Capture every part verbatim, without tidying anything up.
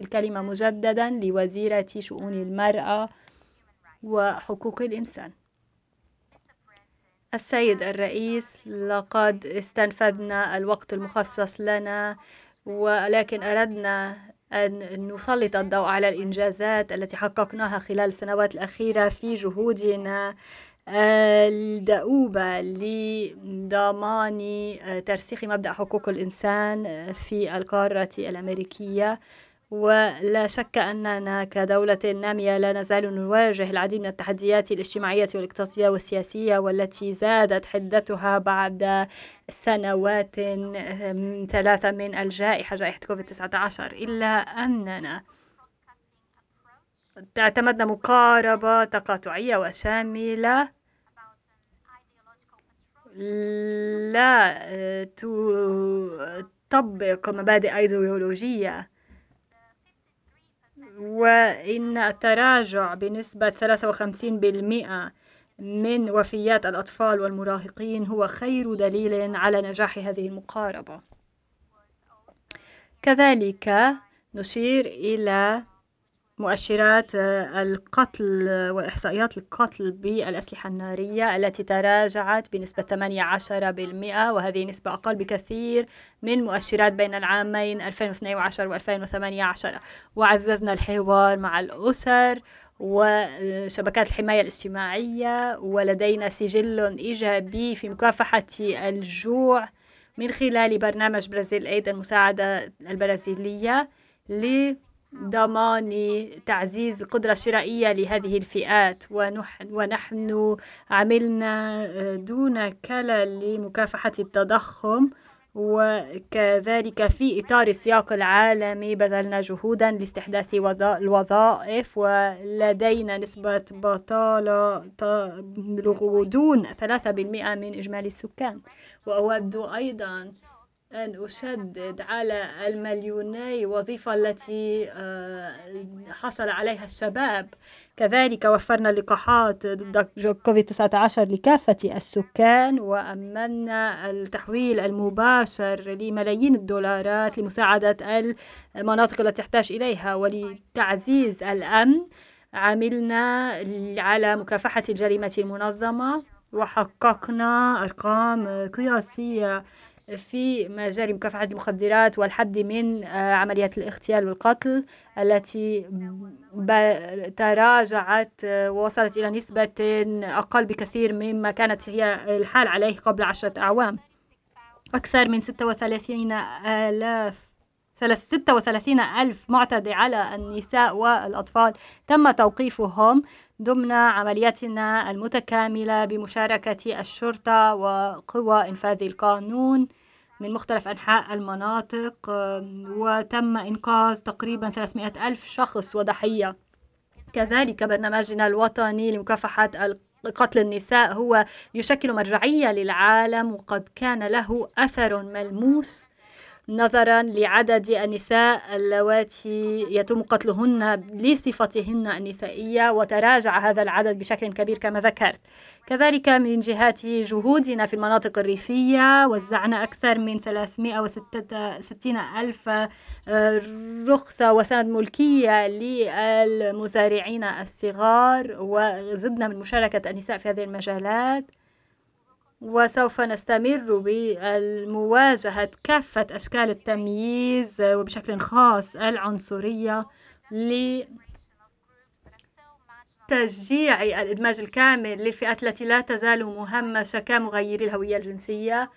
الكلمة مجددا لوزيرة شؤون المرأة وحقوق الإنسان. السيد الرئيس، لقد استنفذنا الوقت المخصص لنا، ولكن أردنا أن نسلط الضوء على الإنجازات التي حققناها خلال السنوات الأخيرة في جهودنا الدؤوبة لضمان ترسيخ مبدأ حقوق الإنسان في القارة الأمريكية. ولا شك أننا كدولة نامية لا نزال نواجه العديد من التحديات الاجتماعية والاقتصادية والسياسية، والتي زادت حدتها بعد سنوات ثلاثة من الجائحة، جائحة كوفيد تسعة عشر. إلا أننا اعتمدنا مقاربة تقاطعية وشاملة لا تطبق مبادئ أيديولوجية، وإن التراجع بنسبة ثلاثة وخمسين بالمئة من وفيات الأطفال والمراهقين هو خير دليل على نجاح هذه المقاربة. كذلك نشير إلى مؤشرات القتل وإحصائيات القتل بالأسلحة النارية التي تراجعت بنسبة ثمانية عشر بالمئة، وهذه نسبة أقل بكثير من مؤشرات بين العامين ألفين واثني عشر وألفين وثمانية عشر. وعززنا الحوار مع الأسر وشبكات الحماية الاجتماعية، ولدينا سجل إيجابي في مكافحة الجوع من خلال برنامج برازيل إيد، المساعدة البرازيلية لضمان تعزيز القدرة الشرائية لهذه الفئات. ونحن عملنا دون كلل لمكافحة التضخم، وكذلك في إطار السياق العالمي بذلنا جهودا لاستحداث الوظائف، ولدينا نسبة بطالة تبلغ دون ثلاثة بالمئة من إجمالي السكان. وأود أيضا أن أشدد على المليوني وظيفة التي حصل عليها الشباب. كذلك وفرنا لقاحات ضد كوفيد تسعة عشر لكافة السكان، وأمنا التحويل المباشر لملايين الدولارات لمساعدة المناطق التي تحتاج إليها. ولتعزيز الأمن عملنا على مكافحة الجريمة المنظمة، وحققنا أرقام قياسية في مجال مكافحة المخدرات والحد من عمليات الاغتيال والقتل التي تراجعت ووصلت إلى نسبة أقل بكثير مما كانت هي الحال عليه قبل عشرة أعوام. أكثر من ستة وثلاثين آلاف ستة وثلاثين ألف معتدي على النساء والأطفال تم توقيفهم ضمن عملياتنا المتكاملة بمشاركة الشرطة وقوى إنفاذ القانون من مختلف أنحاء المناطق، وتم إنقاذ تقريبا ثلاثمائة ألف شخص وضحية. كذلك برنامجنا الوطني لمكافحة قتل النساء هو يشكل مرجعية للعالم، وقد كان له أثر ملموس نظرا لعدد النساء اللواتي يتم قتلهن لصفتهن النسائية، وتراجع هذا العدد بشكل كبير كما ذكرت. كذلك من جهة جهودنا في المناطق الريفية وزعنا أكثر من ثلاثمائة وستين ألف رخصة وسند ملكية للمزارعين الصغار، وزدنا من مشاركة النساء في هذه المجالات. وسوف نستمر بالمواجهة كافة أشكال التمييز وبشكل خاص العنصرية لتشجيع الإدماج الكامل للفئات التي لا تزال مهمشة كمغيري الهوية الجنسية،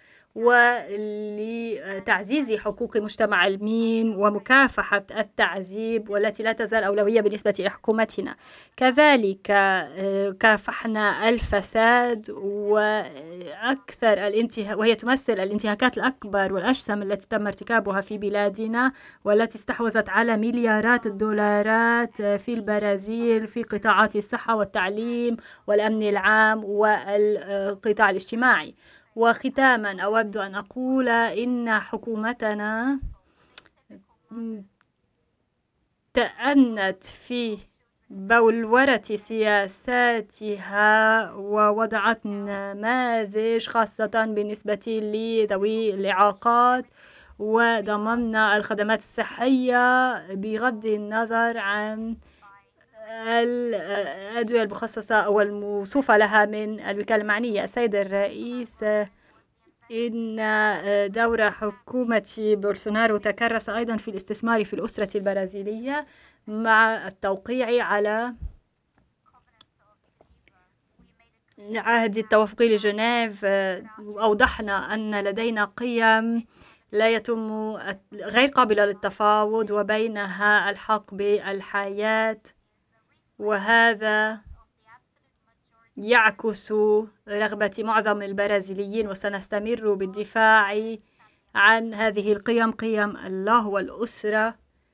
ولتعزيز حقوق مجتمع الميم ومكافحة التعذيب والتي لا تزال أولوية بالنسبة إلى حكومتنا. كذلك كافحنا الفساد وأكثر الانتهاك، وهي تمثل الانتهاكات الأكبر والأشسم التي تم ارتكابها في بلادنا، والتي استحوذت على مليارات الدولارات في البرازيل في قطاعات الصحة والتعليم والأمن العام والقطاع الاجتماعي. وختاما أود أن أقول إن حكومتنا تأنت في بولورة سياساتها ووضعت نماذج خاصة بالنسبة لذوي الإعاقات، وضمننا الخدمات الصحية بغض النظر عن الأدوية المخصصة أو الموصوفة لها من الوكالة المعنية. السيد الرئيس، إن دور حكومة بولسونارو تكرس أيضا في الاستثمار في الأسرة البرازيلية مع التوقيع على عهد التوافقي لجنيف. أوضحنا أن لدينا قيم لا يتم غير قابلة للتفاوض وبينها الحق بالحياة، وهذا يعكس رغبة معظم البرازيليين، وسنستمر بالدفاع عن هذه القيم، قيم الله والأسرة